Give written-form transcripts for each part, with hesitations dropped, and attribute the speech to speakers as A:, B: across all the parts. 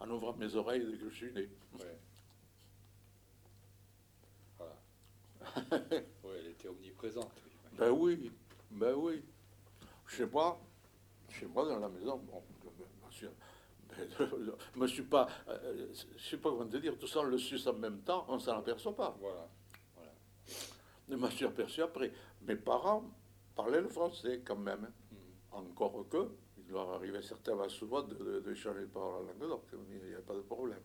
A: en ouvrant mes oreilles dès que je suis né.
B: Ouais. Voilà. Ouais, elle était omniprésente. Oui.
A: Ben oui, ben oui. Chez moi dans la maison, bon, bien sûr, je me suis pas, je sais pas comment te dire, tout ça on le suce en même temps, on s'en aperçoit pas.
B: Voilà. Voilà.
A: Je me suis aperçu après. Mes parents parlaient le français quand même,
B: Mhm.
A: encore que, il leur arrivait certainement souvent de changer de parole en langue, donc il n'y avait pas de problème.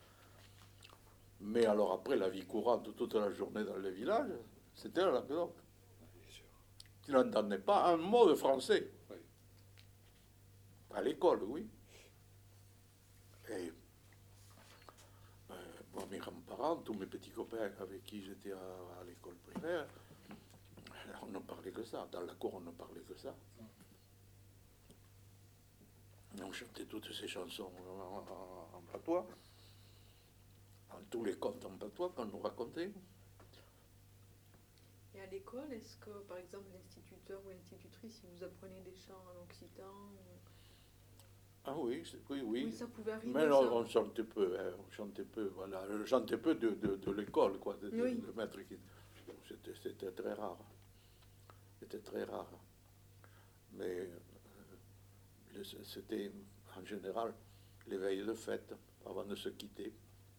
A: Mais alors après, la vie courante toute la journée dans le village, c'était la Languedoc.
B: Ouais, bien sûr.
A: Tu n'entendais pas un mot de français.
B: Oui.
A: À l'école, oui. Et moi, mes grands-parents, tous mes petits copains avec qui j'étais à l'école primaire, on ne parlait que ça. Dans la cour, on ne parlait que ça. Et on chantait toutes ces chansons en patois, tous les contes en patois qu'on nous racontait.
C: Et à l'école, est-ce que, par exemple, l'instituteur ou l'institutrice, il vous apprenait des chants en occitan
A: Ah oui, oui,
C: Oui,
A: oui.
C: ça pouvait arriver,
A: Mais non,
C: ça.
A: on chantait peu, hein, on chantait peu, voilà. Je chantais peu de l'école, quoi,
C: Oui.
A: de maître qui... C'était très rare. C'était très rare. Mais c'était, en général, les veilles de fête, avant de se quitter.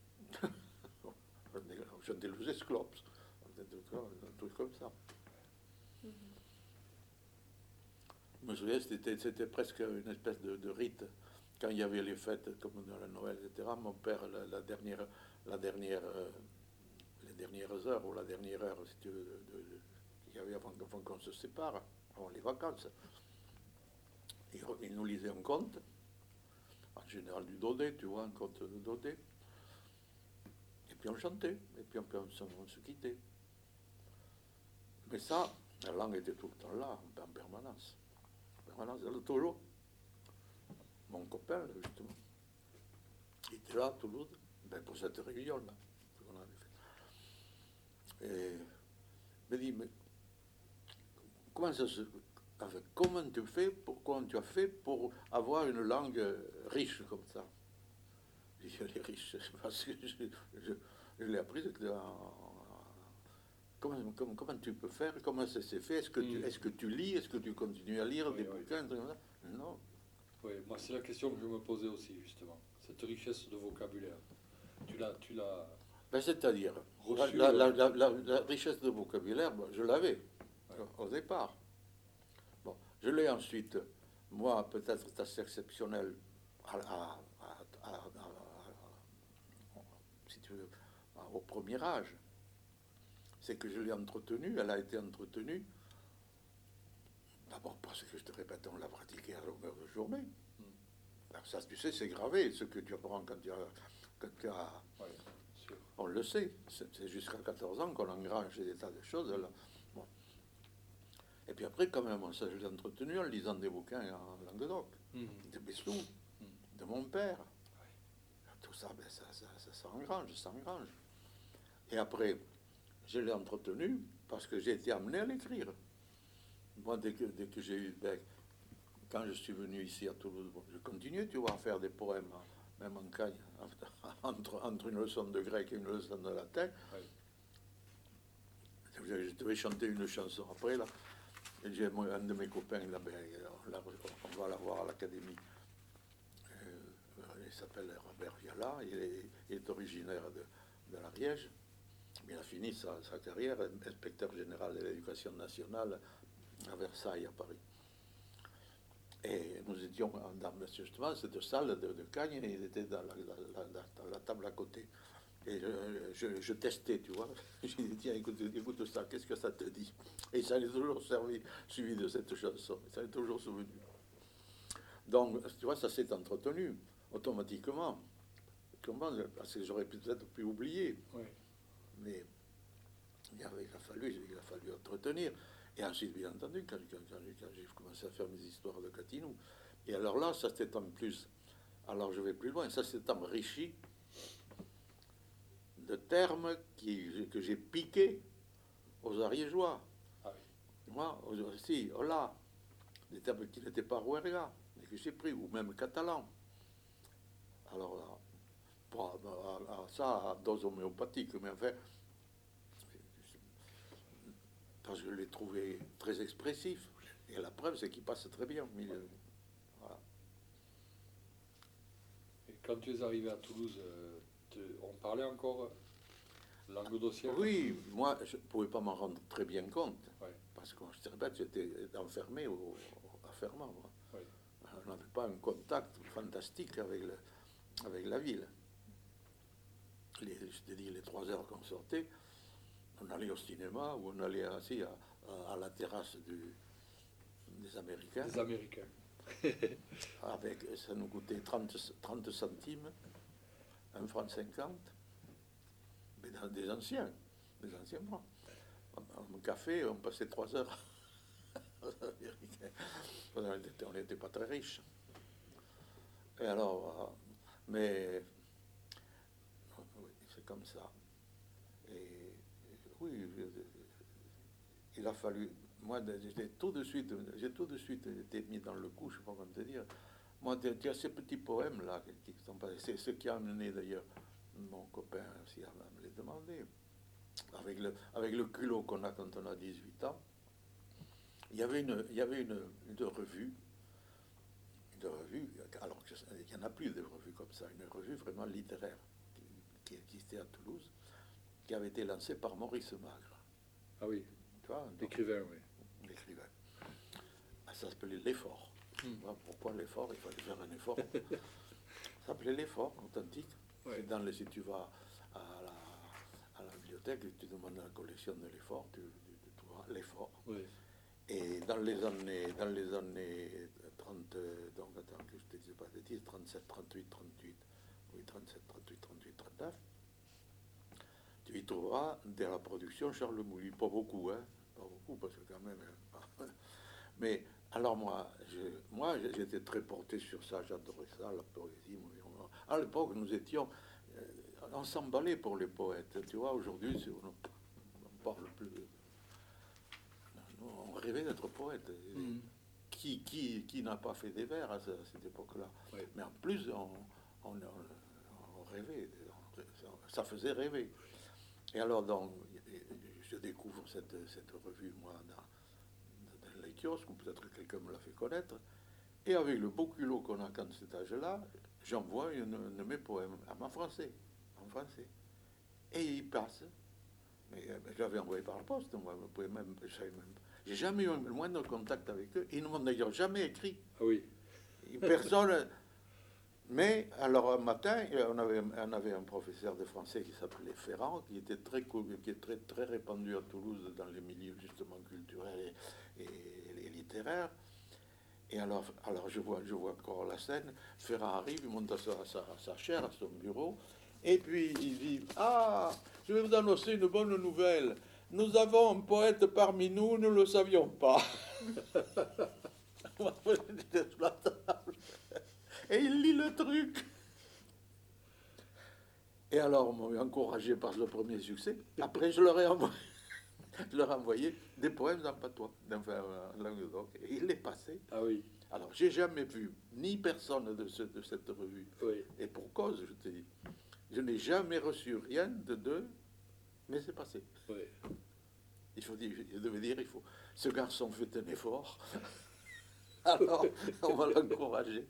A: On chantait les esclopes, un truc comme ça.
C: Mhm.
A: Je me souviens, c'était presque une espèce de rite. Quand il y avait les fêtes, comme dans la Noël, etc., mon père, la dernière, les dernières heures, ou la dernière heure, si tu veux, qu'il y avait avant qu'on se sépare, avant les vacances, il nous lisait un conte, en général du Daudet, tu vois, un conte de Daudet, et puis on chantait, et puis on se quittait. Mais ça, la langue était tout le temps là, en permanence. En permanence, elle, toujours. Mon copain, là, justement, il était là à Toulouse, ben, pour cette réunion-là qu'on avait fait. Et il me dit, mais comment ça se... Enfin, comment tu as fait pour avoir une langue riche comme ça? Je dis, elle est riche, parce que je l'ai apprise comment tu peux faire? Comment ça s'est fait? Est-ce que tu lis? Est-ce que tu continues à lire
B: Oui,
A: des
B: oui.
A: bouquins? Non.
B: Oui, moi c'est la question que je me posais aussi justement. Cette richesse de vocabulaire. Tu l'as
A: Ben, c'est-à-dire,
B: reçue.
A: la richesse de vocabulaire, ben, je l'avais
B: Ouais.
A: au départ. Bon, je l'ai ensuite, moi, peut-être assez exceptionnel, si tu veux, au premier âge. C'est que je l'ai entretenue, elle a été entretenue. D'abord parce que, je te répète, on l'a pratiquée à longueur de journée.
B: Mm.
A: Alors ça, tu sais, c'est gravé, ce que tu apprends quand tu as
B: Ouais, sûr.
A: on le sait, c'est jusqu'à 14 ans qu'on engrange des tas de choses là. Bon. Et puis après, quand même, ça, je l'ai entretenu en lisant des bouquins en Languedoc,
B: Mm.
A: de Bessou,
B: Mm.
A: de mon père.
B: Ouais.
A: Tout ça, ben, ça s'engrange, ça s'engrange. Et après, je l'ai entretenu parce que j'ai été amené à l'écrire. Moi, dès que j'ai eu, ben, quand je suis venu ici à Toulouse, bon, je continuais, tu vois, à faire des poèmes, hein, même en cagne, entre une leçon de grec et une leçon de latin.
B: Ouais.
A: Je devais chanter une chanson après, là. Et j'ai un de mes copains, là, ben, on va la voir à l'académie. Il s'appelle Robert Viala, il est originaire de l'Ariège. Il a fini sa carrière inspecteur général de l'éducation nationale à Versailles, à Paris. Et nous étions dans justement cette salle de Cagne, et il était dans la table à côté. Et je testais, tu vois. J'ai dit, tiens, écoute ça, qu'est-ce que ça te dit? Et ça est toujours suivi de cette chanson, ça est toujours souvenu. Donc, tu vois, ça s'est entretenu automatiquement. Comment? Parce que j'aurais peut-être pu oublier.
B: Oui.
A: Mais il a fallu entretenir. Et ensuite, bien entendu, quand j'ai commencé à faire mes histoires de Gatineau, et alors là, ça s'est en plus, alors je vais plus loin, ça s'est enrichi de termes que j'ai piqués aux Ariégeois.
B: Ah oui.
A: Moi, aussi, hola, des termes qui n'étaient pas rouerga, mais que j'ai pris, ou même catalan. Alors là, Pas ça à dose homéopathique, mais enfin, parce que je l'ai trouvé très expressif. Et la preuve, c'est qu'il passe très bien au milieu. Voilà.
B: Et quand tu es arrivé à Toulouse, on parlait encore languedocien?
A: Oui, moi, je ne pouvais pas m'en rendre très bien compte.
B: Ouais.
A: Parce que je répète, j'étais enfermé à Fermont. Moi.
B: Ouais.
A: On n'avait pas un contact fantastique avec la ville. Je te dis, les 3 heures qu'on sortait, on allait au cinéma ou on allait assis à la terrasse des Américains.
B: Des Américains.
A: Ça nous coûtait 30 centimes, 1 franc 50, mais dans des anciens mois. Un café, on passait 3 heures aux Américains. On n'était pas très riches. Et alors, mais oui, c'est comme ça. Et oui, il a fallu. Moi, j'ai tout de suite été mis dans le coup, je ne sais pas comment te dire. Moi, il y a ces petits poèmes-là qui sont passés. C'est ce qui a amené d'ailleurs mon copain aussi à me les demander. Avec le culot qu'on a quand on a 18 ans, il y avait une revue, alors qu'il n'y en a plus de revues comme ça, une revue vraiment littéraire qui existait à Toulouse, qui avait été lancée par Maurice Magre.
B: Ah oui,
A: Tu vois,
B: l'écrivain, oui.
A: L'écrivain. Ça s'appelait L'Effort. Pourquoi l'effort? Il fallait faire un effort. Ça s'appelait L'Effort, authentique.
B: Ouais.
A: Si tu vas à la bibliothèque et tu demandes la collection de l'Effort, tu trouveras L'Effort.
B: Oui.
A: Et dans les années 30, donc attends que je te dise pas de bêtises, 37, 38, 38, oui 37, 38, 38, 39, tu y trouveras de la production Charles Mouly. Pas beaucoup, hein, pas beaucoup parce que quand même. Mais alors moi, j'étais très porté sur ça, j'adorais ça, la poésie. À l'époque, nous étions, on s'emballait pour les poètes. Tu vois, aujourd'hui, on parle plus. On rêvait d'être poète. Qui n'a pas fait des vers à cette époque-là?
B: Oui.
A: Mais en plus, on rêvait. Ça faisait rêver. Et alors, donc, je découvre cette revue, moi, dans les kiosques, ou peut-être que quelqu'un me l'a fait connaître. Et avec le beau culot qu'on a quand cet âge-là, j'envoie un de mes poèmes en français. Et il passe. Mais je l'avais envoyé par la poste. Moi, j'ai jamais eu le moindre contact avec eux. Ils ne m'ont d'ailleurs jamais écrit.
B: Ah oui.
A: Personne. Mais alors un matin, on avait un professeur de français qui s'appelait Ferrand, qui était qui est très répandu à Toulouse dans les milieux justement culturels et littéraires. Et alors je vois encore la scène. Ferrand arrive, il monte à sa chaire, à son bureau, et puis il dit: ah, je vais vous annoncer une bonne nouvelle. Nous avons un poète parmi nous, nous ne le savions pas. Et il lit le truc. Et alors, on m'a encouragé par le premier succès. Après, je leur ai envoyé des poèmes en patois, en Languedoc. Et il les passait.
B: Ah oui.
A: Alors, j'ai jamais vu ni personne de cette revue.
B: Oui.
A: Et pour cause, je te dis, je n'ai jamais reçu rien d'eux, mais c'est passé.
B: Oui.
A: Je devais dire, ce garçon fait un effort. Alors, on va l'encourager.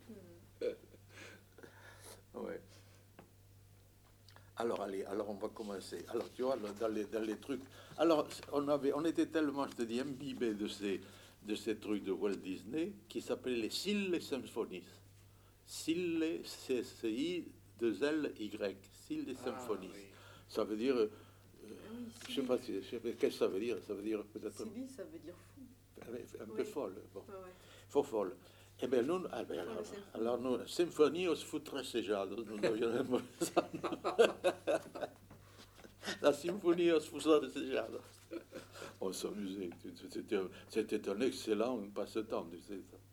A: Ouais. Alors, allez, on va commencer. Alors, tu vois, dans les trucs. Alors, on était tellement, je te dis, imbibés de ces trucs de Walt Disney qui s'appelaient les Silly Symphonies. Silly, C-I-2-L-Y. Silly Symphonies.
B: Oui.
A: Ça veut dire. Je sais pas qu'est-ce que ça veut dire. Ça veut dire peut-être.
C: Silly, ça veut dire fou.
A: Un peu folle. Bon.
C: Ah ouais.
A: Faux folle. Eh bien, nous, alors nous, Sinfonios Futrassejados, nous avions ça. La Sinfonios Futrassejados. On s'amusait. C'était un excellent passe-temps, tu sais ça.